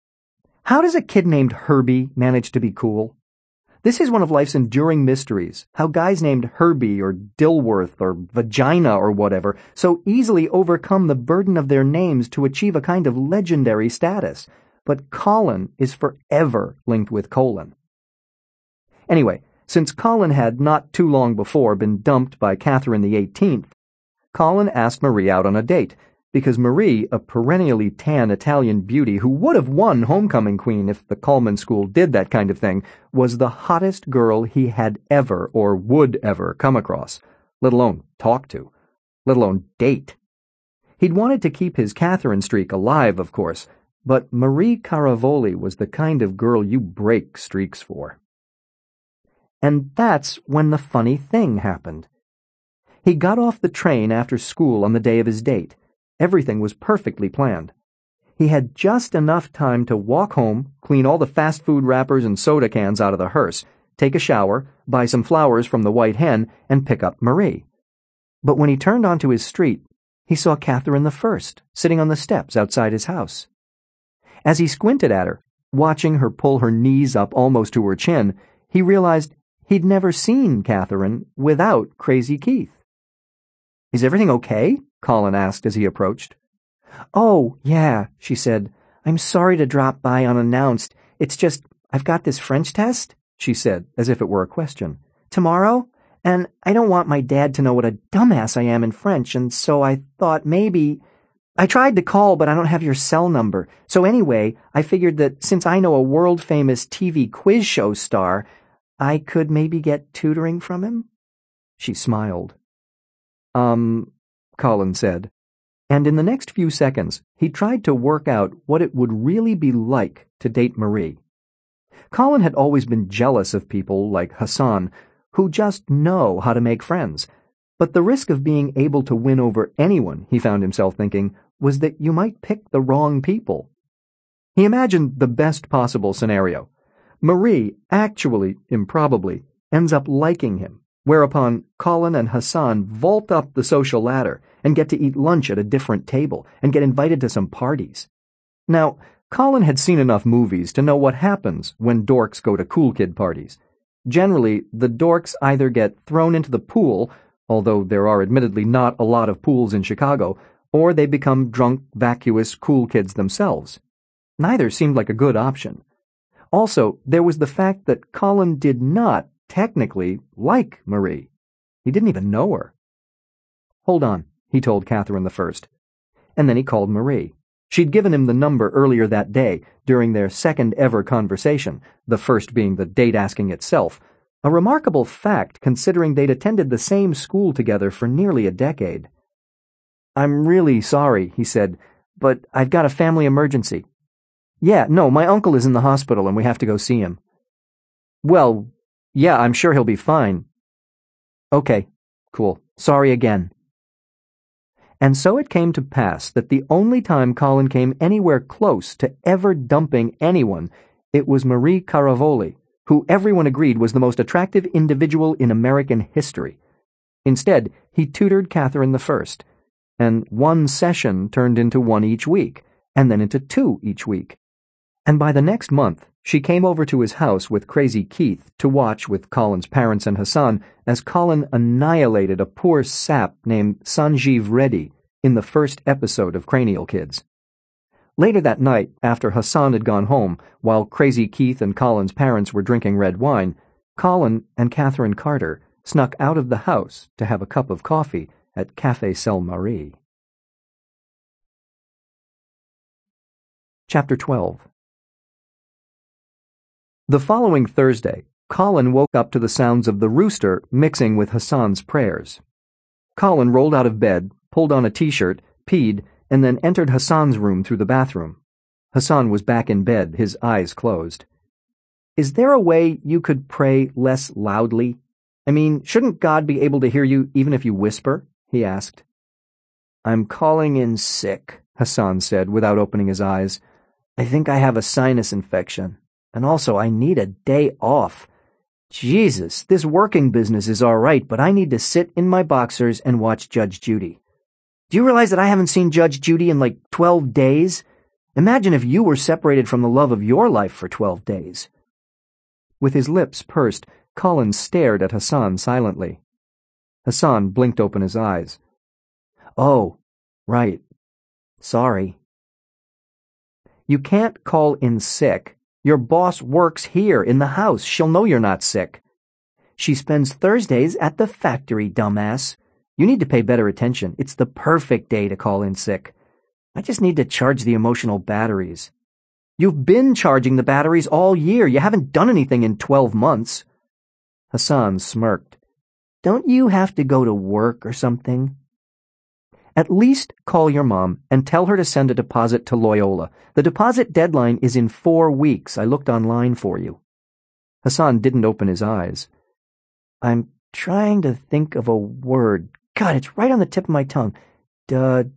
How does a kid named Herbie manage to be cool? This is one of life's enduring mysteries, how guys named Herbie or Dilworth or Vagina or whatever so easily overcome the burden of their names to achieve a kind of legendary status. But Colin is forever linked with Colin. Anyway, since Colin had not too long before been dumped by Catherine the 18th, Colin asked Marie out on a date, because Marie, a perennially tan Italian beauty who would have won Homecoming Queen if the Coleman School did that kind of thing, was the hottest girl he had ever or would ever come across, let alone talk to, let alone date. He'd wanted to keep his Catherine streak alive, of course, but Marie Caravoli was the kind of girl you break streaks for. And that's when the funny thing happened. He got off the train after school on the day of his date. Everything was perfectly planned. He had just enough time to walk home, clean all the fast food wrappers and soda cans out of the hearse, take a shower, buy some flowers from the White Hen, and pick up Marie. But when he turned onto his street, he saw Catherine the First sitting on the steps outside his house. As he squinted at her, watching her pull her knees up almost to her chin, he realized he'd never seen Catherine without Crazy Keith. "Is everything okay?" Colin asked as he approached. "Oh, yeah," she said. "I'm sorry to drop by unannounced. It's just, I've got this French test," she said, as if it were a question, "tomorrow, and I don't want my dad to know what a dumbass I am in French, and so I thought maybe... I tried to call, but I don't have your cell number. So anyway, I figured that since I know a world-famous TV quiz show star, I could maybe get tutoring from him?" She smiled. Colin said, and in the next few seconds, he tried to work out what it would really be like to date Marie. Colin had always been jealous of people like Hassan, who just know how to make friends, but the risk of being able to win over anyone, he found himself thinking, was that you might pick the wrong people. He imagined the best possible scenario. Marie actually, improbably, ends up liking him, whereupon Colin and Hassan vault up the social ladder and get to eat lunch at a different table and get invited to some parties. Now, Colin had seen enough movies to know what happens when dorks go to cool kid parties. Generally, the dorks either get thrown into the pool, although there are admittedly not a lot of pools in Chicago, or they become drunk, vacuous cool kids themselves. Neither seemed like a good option. Also, there was the fact that Colin did not, technically, like Marie. He didn't even know her. "Hold on," he told Catherine the First. And then he called Marie. She'd given him the number earlier that day, during their second-ever conversation, the first being the date-asking itself, a remarkable fact considering they'd attended the same school together for nearly a decade. "I'm really sorry," he said, "but I've got a family emergency." "Yeah, no, my uncle is in the hospital and we have to go see him." "Well, yeah, I'm sure he'll be fine." "Okay, cool. Sorry again." And so it came to pass that the only time Colin came anywhere close to ever dumping anyone, it was Marie Caravoli, who everyone agreed was the most attractive individual in American history. Instead, he tutored Catherine the First, and one session turned into one each week, and then into two each week. And by the next month, she came over to his house with Crazy Keith to watch with Colin's parents and Hassan as Colin annihilated a poor sap named Sanjeev Reddy in the first episode of Cranial Kids. Later that night, after Hassan had gone home, while Crazy Keith and Colin's parents were drinking red wine, Colin and Catherine Carter snuck out of the house to have a cup of coffee at Café Selle Marie. Chapter 12. The following Thursday, Colin woke up to the sounds of the rooster mixing with Hassan's prayers. Colin rolled out of bed, pulled on a t-shirt, peed, and then entered Hassan's room through the bathroom. Hassan was back in bed, his eyes closed. "Is there a way you could pray less loudly? I mean, shouldn't God be able to hear you even if you whisper?" he asked. "I'm calling in sick," Hassan said without opening his eyes. "I think I have a sinus infection. And also, I need a day off. Jesus, this working business is all right, but I need to sit in my boxers and watch Judge Judy. Do you realize that I haven't seen Judge Judy in like 12 days? Imagine if you were separated from the love of your life for 12 days. With his lips pursed, Colin stared at Hassan silently. Hassan blinked open his eyes. "Oh, right. Sorry." "You can't call in sick. Your boss works here in the house. She'll know you're not sick." "She spends Thursdays at the factory, dumbass. You need to pay better attention. It's the perfect day to call in sick. I just need to charge the emotional batteries." "You've been charging the batteries all year. You haven't done anything in 12 months. Hassan smirked. "Don't you have to go to work or something?" "At least call your mom and tell her to send a deposit to Loyola. The deposit deadline is in 4 weeks. I looked online for you." Hassan didn't open his eyes. "I'm trying to think of a word. God, it's right on the tip of my tongue. Oh,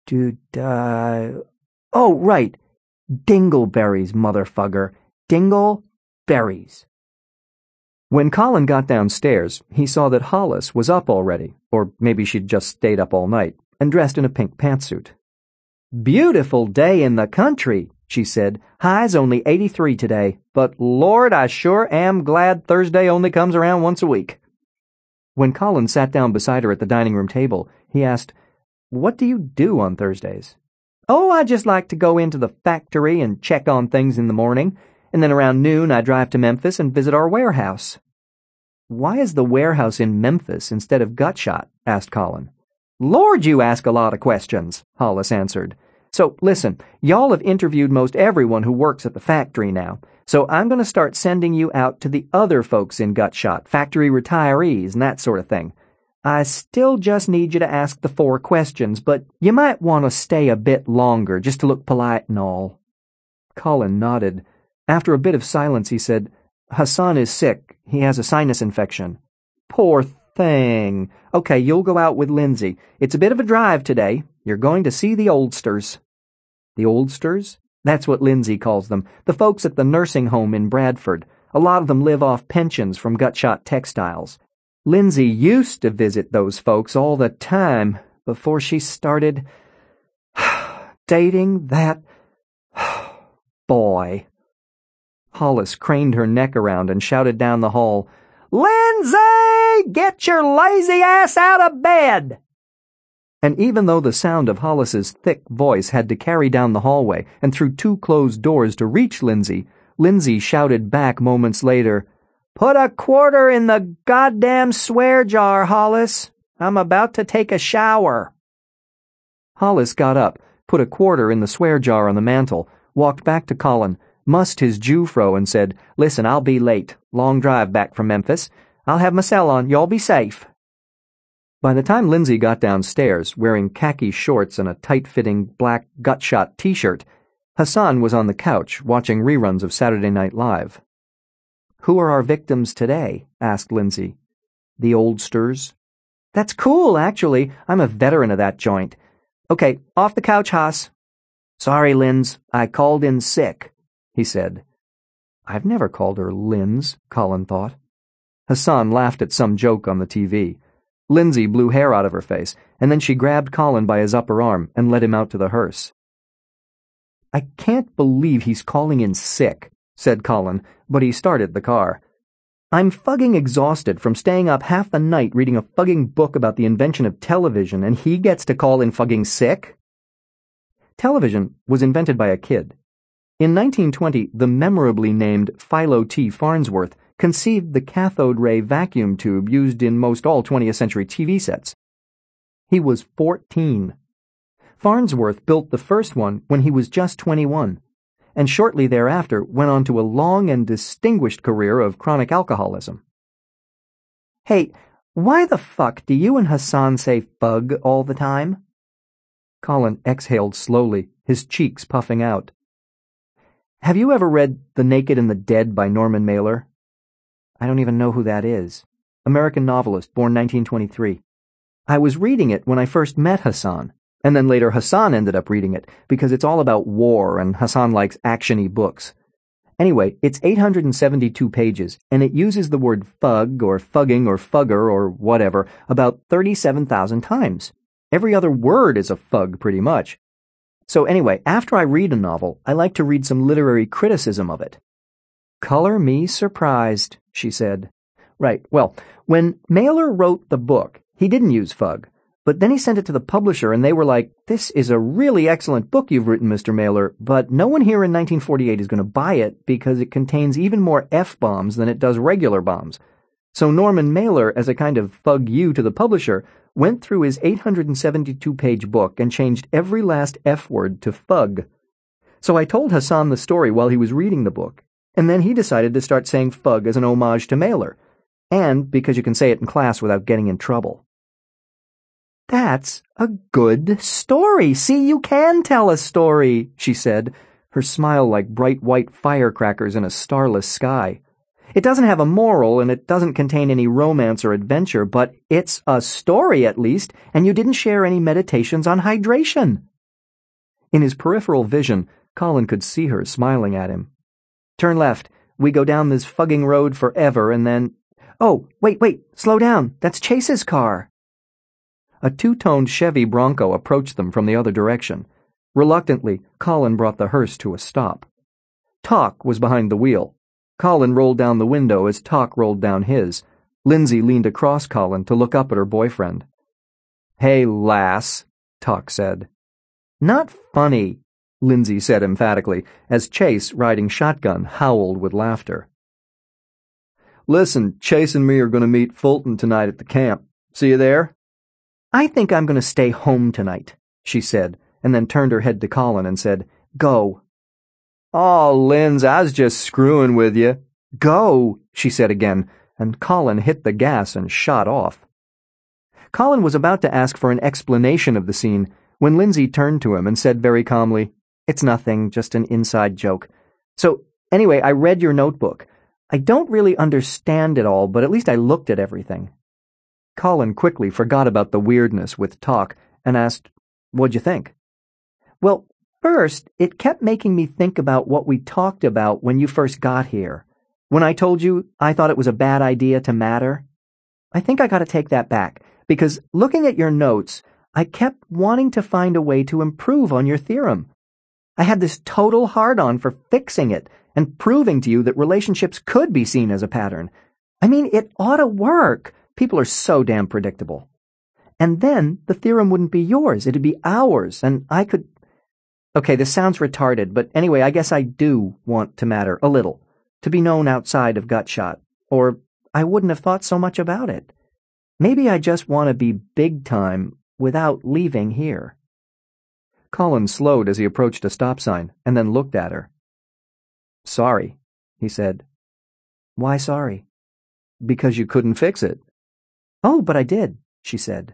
right. Dingleberries, motherfucker. Dingleberries." When Colin got downstairs, he saw that Hollis was up already, or maybe she'd just stayed up all night, and dressed in a pink pantsuit. "Beautiful day in the country," she said. "High's only 83 today, but Lord, I sure am glad Thursday only comes around once a week." When Colin sat down beside her at the dining room table, he asked, "What do you do on Thursdays?" "Oh, I just like to go into the factory and check on things in the morning, and then around noon I drive to Memphis and visit our warehouse." "Why is the warehouse in Memphis instead of Gutshot?" asked Colin. "Lord, you ask a lot of questions," Hollis answered. "So, listen, y'all have interviewed most everyone who works at the factory now, so I'm going to start sending you out to the other folks in Gutshot, factory retirees and that sort of thing. I still just need you to ask the 4 questions, but you might want to stay a bit longer just to look polite and all." Colin nodded. After a bit of silence, he said, "Hassan is sick. He has a sinus infection." "Poor thing. Okay, you'll go out with Lindsay. It's a bit of a drive today. You're going to see the Oldsters." "The Oldsters?" "That's what Lindsay calls them. The folks at the nursing home in Bradford. A lot of them live off pensions from Gutshot Textiles. Lindsay used to visit those folks all the time before she started dating that boy. Hollis craned her neck around and shouted down the hall, "Lindsay, get your lazy ass out of bed!" And even though the sound of Hollis's thick voice had to carry down the hallway and through 2 closed doors to reach Lindsay, Lindsay shouted back moments later, "Put a quarter in the goddamn swear jar, Hollis. I'm about to take a shower." Hollis got up, put a quarter in the swear jar on the mantel, walked back to Colin, mussed his Jewfro and said, "Listen, I'll be late. Long drive back from Memphis. I'll have my cell on. Y'all be safe." By the time Lindsay got downstairs, wearing khaki shorts and a tight-fitting black gut-shot t-shirt, Hassan was on the couch watching reruns of Saturday Night Live. "Who are our victims today?" asked Lindsay. "The oldsters." "That's cool, actually. I'm a veteran of that joint. Okay, off the couch, Haas." "Sorry, Linz. I called in sick," he said. "I've never called her Linz," Colin thought. Hassan laughed at some joke on the TV. Lindsay blew hair out of her face, and then she grabbed Colin by his upper arm and led him out to the hearse. "I can't believe he's calling in sick," said Colin, but he started the car. "I'm fucking exhausted from staying up half the night reading a fucking book about the invention of television, and he gets to call in fucking sick?" Television was invented by a kid. In 1920, the memorably named Philo T. Farnsworth conceived the cathode ray vacuum tube used in most all 20th century TV sets. He was 14. Farnsworth built the first one when he was just 21, and shortly thereafter went on to a long and distinguished career of chronic alcoholism. "Hey, why the fuck do you and Hassan say fug all the time?" Colin exhaled slowly, his cheeks puffing out. "Have you ever read The Naked and the Dead by Norman Mailer?" "I don't even know who that is." "American novelist, born 1923. I was reading it when I first met Hassan, and then later Hassan ended up reading it because it's all about war and Hassan likes action-y books. Anyway, it's 872 pages, and it uses the word fug or fugging or fugger or whatever about 37,000 times. Every other word is a fug, pretty much. So anyway, after I read a novel, I like to read some literary criticism of it." "Color me surprised," she said. "Right, well, when Mailer wrote the book, he didn't use fug, but then he sent it to the publisher and they were like, 'This is a really excellent book you've written, Mr. Mailer, but no one here in 1948 is going to buy it because it contains even more F-bombs than it does regular bombs.' So Norman Mailer, as a kind of fug you to the publisher, went through his 872-page book and changed every last F word to fug. So I told Hassan the story while he was reading the book, and then he decided to start saying fug as an homage to Mailer, and because you can say it in class without getting in trouble." "That's a good story. See, you can tell a story," she said, her smile like bright white firecrackers in a starless sky. "It doesn't have a moral, and it doesn't contain any romance or adventure, but it's a story at least, and you didn't share any meditations on hydration." In his peripheral vision, Colin could see her smiling at him. "Turn left. We go down this fugging road forever, and then—" "Oh, wait, slow down. That's Chase's car." A 2-toned Chevy Bronco approached them from the other direction. Reluctantly, Colin brought the hearse to a stop. Talk was behind the wheel. Colin rolled down the window as Talk rolled down his. Lindsay leaned across Colin to look up at her boyfriend. "Hey, lass," Talk said. "Not funny," Lindsay said emphatically, as Chase, riding shotgun, howled with laughter. "Listen, Chase and me are going to meet Fulton tonight at the camp. See you there?" "I think I'm going to stay home tonight," she said, and then turned her head to Colin and said, "Go." "Oh, Linz, I was just screwing with you." "Go," she said again, and Colin hit the gas and shot off. Colin was about to ask for an explanation of the scene when Lindsay turned to him and said very calmly, "It's nothing, just an inside joke. So, anyway, I read your notebook. I don't really understand it all, but at least I looked at everything." Colin quickly forgot about the weirdness with Talk and asked, "What'd you think?" "Well, first, it kept making me think about what we talked about when you first got here. When I told you I thought it was a bad idea to matter. I think I gotta take that back, because looking at your notes, I kept wanting to find a way to improve on your theorem. I had this total hard-on for fixing it and proving to you that relationships could be seen as a pattern. I mean, it ought to work. People are so damn predictable. And then the theorem wouldn't be yours. It'd be ours, and I could... Okay, this sounds retarded, but anyway, I guess I do want to matter a little, to be known outside of Gutshot, or I wouldn't have thought so much about it. Maybe I just want to be big time without leaving here. Colin slowed as he approached a stop sign, and then looked at her. Sorry, he said. Why sorry? Because you couldn't fix it. Oh, but I did, she said.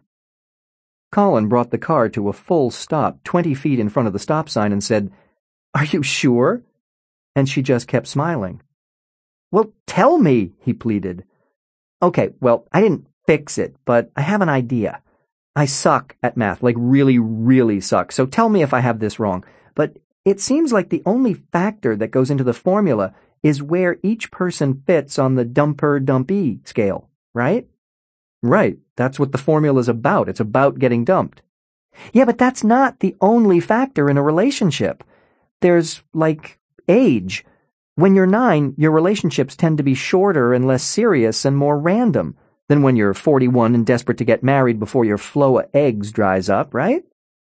Colin brought the car to a full stop 20 feet in front of the stop sign and said, Are you sure? And she just kept smiling. Well, tell me, he pleaded. Okay, well, I didn't fix it, but I have an idea. I suck at math, like really, really suck, so tell me if I have this wrong. But it seems like the only factor that goes into the formula is where each person fits on the dumper-dumpee scale, right? Right, that's what the formula's about. It's about getting dumped. Yeah, but that's not the only factor in a relationship. There's, like, age. When you're 9, your relationships tend to be shorter and less serious and more random than when you're 41 and desperate to get married before your flow of eggs dries up, right?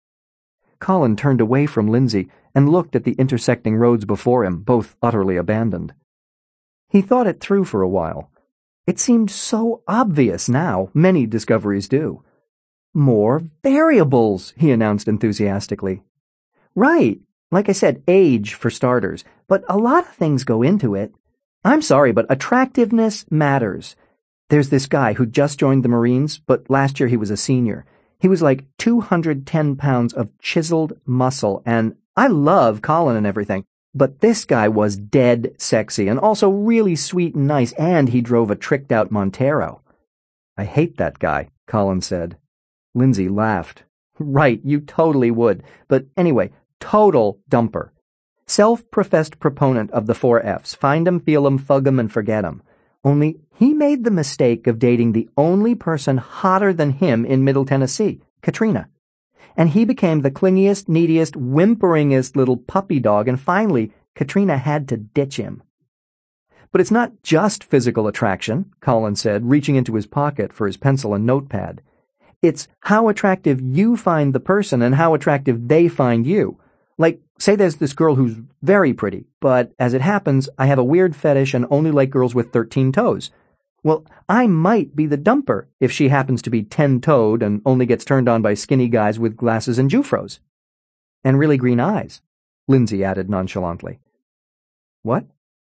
Colin turned away from Lindsay and looked at the intersecting roads before him, both utterly abandoned. He thought it through for a while. It seemed so obvious now. Many discoveries do. More variables, he announced enthusiastically. Right. Like I said, age for starters. But a lot of things go into it. I'm sorry, but attractiveness matters. There's this guy who just joined the Marines, but last year he was a senior. He was like 210 pounds of chiseled muscle, and I love Colin and everything. But this guy was dead sexy and also really sweet and nice, and he drove a tricked-out Montero. I hate that guy, Colin said. Lindsay laughed. Right, you totally would. But anyway, total dumper. Self-professed proponent of the 4 Fs. Find 'em, feel 'em, thug 'em, and forget 'em. Only he made the mistake of dating the only person hotter than him in Middle Tennessee, Katrina. And he became the clingiest, neediest, whimperingest little puppy dog, and finally, Katrina had to ditch him. But it's not just physical attraction, Colin said, reaching into his pocket for his pencil and notepad. It's how attractive you find the person and how attractive they find you. Like, say there's this girl who's very pretty, but as it happens, I have a weird fetish and only like girls with 13 toes. Well, I might be the dumper if she happens to be 10-toed and only gets turned on by skinny guys with glasses and Jufros. And really green eyes, Lindsay added nonchalantly. What?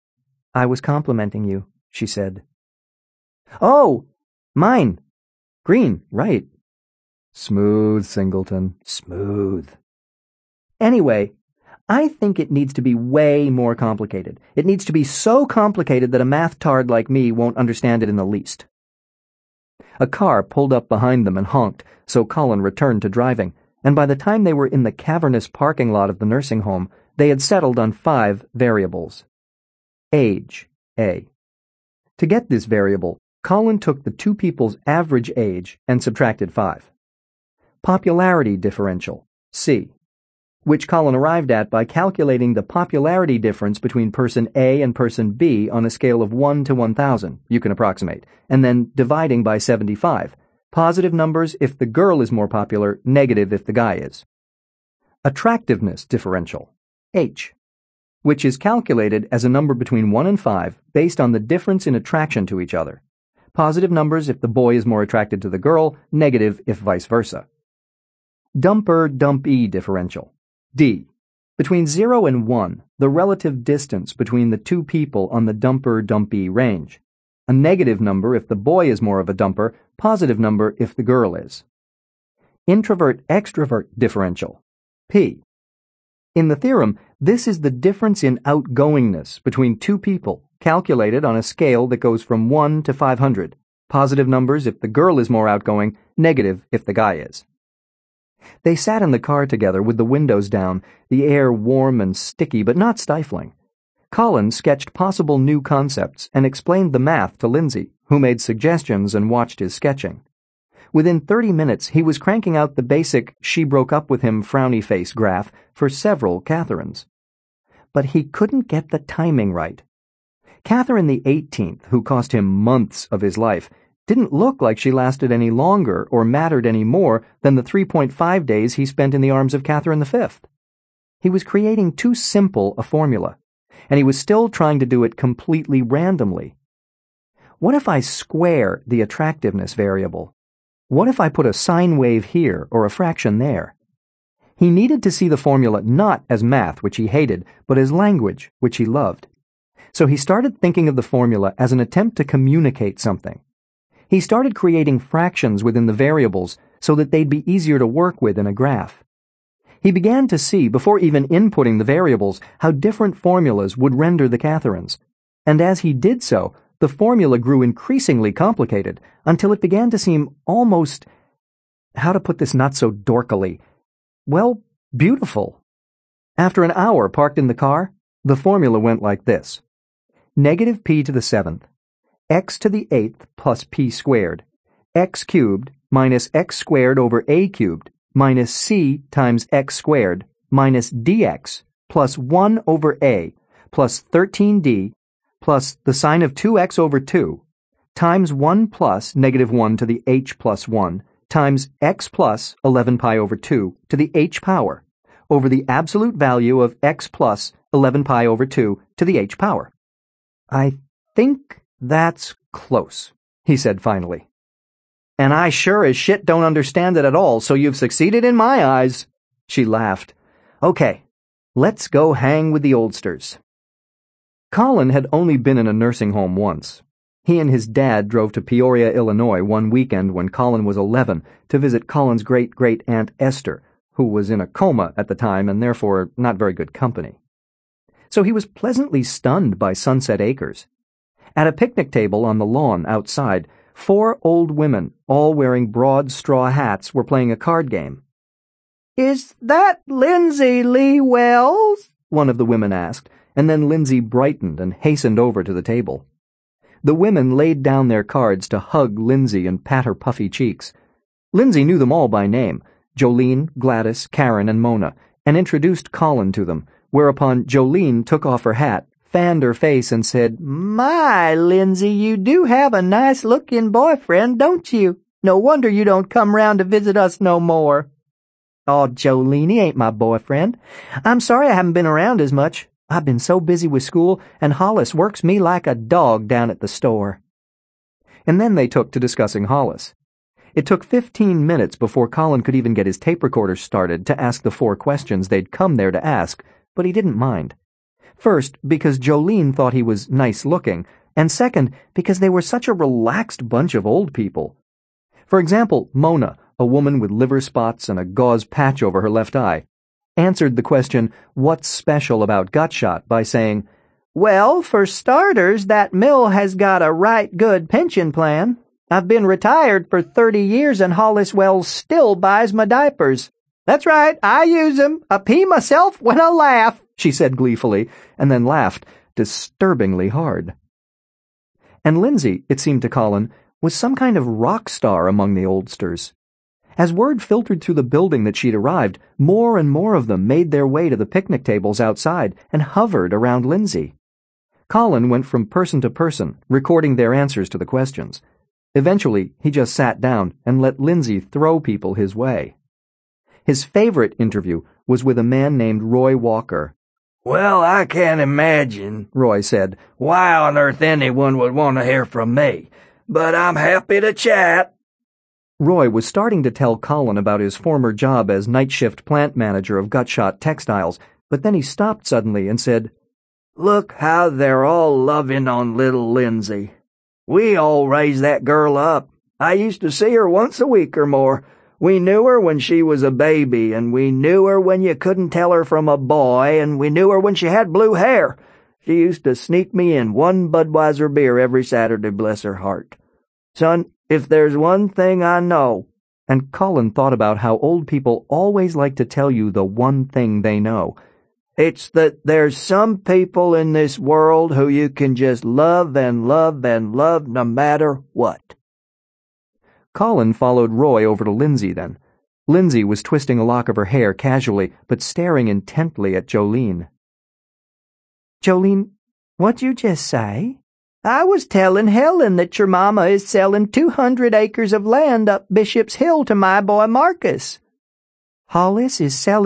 I was complimenting you, she said. Oh, mine. Green, right. Smooth, Singleton, smooth. Anyway, I think it needs to be way more complicated. It needs to be so complicated that a math tard like me won't understand it in the least. A car pulled up behind them and honked, so Colin returned to driving, and by the time they were in the cavernous parking lot of the nursing home, they had settled on 5 variables. Age, A. To get this variable, Colin took the 2 people's average age and subtracted 5. Popularity differential, C, which Colin arrived at by calculating the popularity difference between person A and person B on a scale of 1 to 1,000, you can approximate, and then dividing by 75. Positive numbers if the girl is more popular, negative if the guy is. Attractiveness differential, H, which is calculated as a number between 1 and 5 based on the difference in attraction to each other. Positive numbers if the boy is more attracted to the girl, negative if vice versa. Dumper-dumpee differential, D. Between 0 and 1, the relative distance between the 2 people on the dumper-dumpee range. A negative number if the boy is more of a dumper, positive number if the girl is. Introvert-extrovert differential, P. In the theorem, this is the difference in outgoingness between 2 people, calculated on a scale that goes from 1 to 500. Positive numbers if the girl is more outgoing, negative if the guy is. They sat in the car together with the windows down, the air warm and sticky but not stifling. Colin sketched possible new concepts and explained the math to Lindsay, who made suggestions and watched his sketching. Within 30 minutes, he was cranking out the basic she broke up with him frowny face graph for several Catherines. But he couldn't get the timing right. Catherine the 18th, who cost him months of his life, didn't look like she lasted any longer or mattered any more than the 3.5 days he spent in the arms of Catherine V. He was creating too simple a formula, and he was still trying to do it completely randomly. What if I square the attractiveness variable? What if I put a sine wave here or a fraction there? He needed to see the formula not as math, which he hated, but as language, which he loved. So he started thinking of the formula as an attempt to communicate something. He started creating fractions within the variables so that they'd be easier to work with in a graph. He began to see, before even inputting the variables, how different formulas would render the Catherines. And as he did so, the formula grew increasingly complicated until it began to seem almost, how to put this not so dorkily, well, beautiful. After an hour parked in the car, the formula went like this. Negative p to the 7th, x to the 8th plus p squared, x cubed minus x squared over a cubed minus c times x squared minus dx plus 1 over a plus 13d plus the sine of 2x over 2 times 1 plus negative 1 to the h plus 1 times x plus 11 pi over 2 to the h power over the absolute value of x plus 11 pi over 2 to the h power. I think that's close, he said finally. And I sure as shit don't understand it at all, so you've succeeded in my eyes. She laughed. Okay, let's go hang with the oldsters. Colin had only been in a nursing home once. He and his dad drove to Peoria, Illinois one weekend when Colin was 11 to visit Colin's great-great-aunt Esther, who was in a coma at the time and therefore not very good company. So he was pleasantly stunned by Sunset Acres. At a picnic table on the lawn outside, 4 old women, all wearing broad straw hats, were playing a card game. "Is that Lindsay Lee Wells?" one of the women asked, and then Lindsay brightened and hastened over to the table. The women laid down their cards to hug Lindsay and pat her puffy cheeks. Lindsay knew them all by name, Jolene, Gladys, Karen, and Mona, and introduced Colin to them, whereupon Jolene took off her hat, fanned her face, and said, "My, Lindsay, you do have a nice-looking boyfriend, don't you? No wonder you don't come round to visit us no more." "Oh, Jolene, he ain't my boyfriend. I'm sorry I haven't been around as much. I've been so busy with school, and Hollis works me like a dog down at the store." And then they took to discussing Hollis. It took 15 minutes before Colin could even get his tape recorder started to ask the 4 questions they'd come there to ask, but he didn't mind. First, because Jolene thought he was nice-looking, and second, because they were such a relaxed bunch of old people. For example, Mona, a woman with liver spots and a gauze patch over her left eye, answered the question, "What's special about Gutshot?" by saying, "Well, for starters, that mill has got a right good pension plan. I've been retired for 30 years and Hollis Wells still buys my diapers. That's right, I use 'em. I pee myself when I laugh," she said gleefully, and then laughed disturbingly hard. And Lindsay, it seemed to Colin, was some kind of rock star among the oldsters. As word filtered through the building that she'd arrived, more and more of them made their way to the picnic tables outside and hovered around Lindsay. Colin went from person to person, recording their answers to the questions. Eventually, he just sat down and let Lindsay throw people his way. His favorite interview was with a man named Roy Walker. "Well, I can't imagine," Roy said, "why on earth anyone would want to hear from me, but I'm happy to chat." Roy was starting to tell Colin about his former job as night shift plant manager of Gutshot Textiles, but then he stopped suddenly and said, "Look how they're all loving on little Lindsay. We all raised that girl up. I used to see her once a week or more. We knew her when she was a baby, and we knew her when you couldn't tell her from a boy, and we knew her when she had blue hair. She used to sneak me in 1 Budweiser beer every Saturday, bless her heart. Son, if there's one thing I know," and Colin thought about how old people always like to tell you the one thing they know, "it's that there's some people in this world who you can just love and love and love no matter what." Colin followed Roy over to Lindsay then. Lindsay was twisting a lock of her hair casually, but staring intently at Jolene. Jolene, what'd you just say? I was telling Helen that your mama is selling 200 acres of land up Bishop's Hill to my boy Marcus. Hollis is selling